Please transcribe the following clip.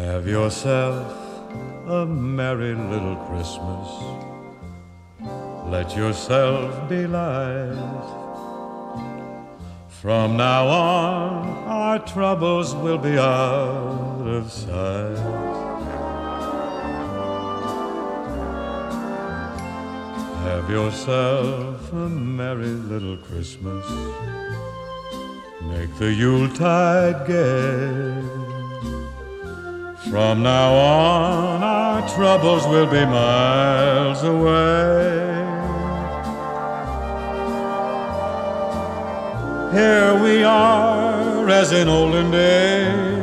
Have yourself a merry little Christmas. Let yourself be light. From now on, our troubles will be out of sight. Have yourself a merry little Christmas. Make the Yuletide gay. From now on, our troubles will be miles away. Here we are, as in olden days,